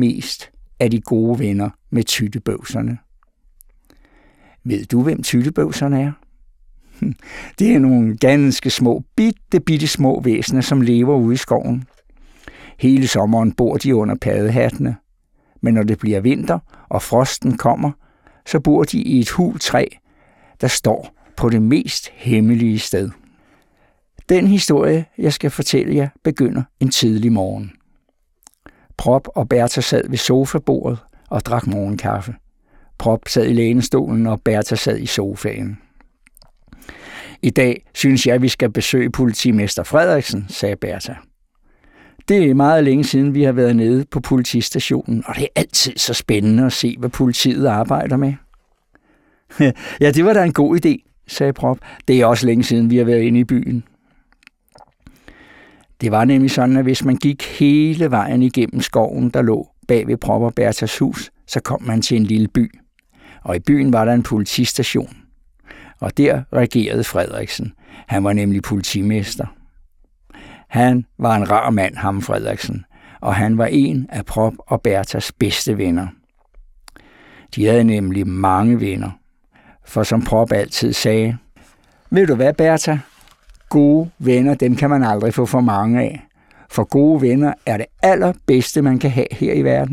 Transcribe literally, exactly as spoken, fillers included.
mest af de gode venner med tyttebøvserne. Ved du, hvem tyttebøvserne er? Det er nogle ganske små, bitte, bitte små væsener, som lever ude i skoven. Hele sommeren bor de under paddehattene, men når det bliver vinter og frosten kommer, så bor de i et hult træ, der står på det mest hemmelige sted. Den historie, jeg skal fortælle jer, begynder en tidlig morgen. Prop og Bertha sad ved sofabordet og drak morgenkaffe. Prop sad i lænestolen, og Bertha sad i sofaen. I dag synes jeg, vi skal besøge politimester Frederiksen, sagde Bertha. Det er meget længe siden, vi har været nede på politistationen, og det er altid så spændende at se, hvad politiet arbejder med. Ja, det var da en god idé, sagde Prop. Det er også længe siden, vi har været inde i byen. Det var nemlig sådan, at hvis man gik hele vejen igennem skoven, der lå bag ved Prop og Berthas hus, så kom man til en lille by. Og i byen var der en politistation. Og der regerede Frederiksen. Han var nemlig politimester. Han var en rar mand, ham Frederiksen, og han var en af Prop og Berthas bedste venner. De havde nemlig mange venner, for som Prop altid sagde, ved du hvad, Bertha? Gode venner, dem kan man aldrig få for mange af. For gode venner er det allerbedste, man kan have her i verden.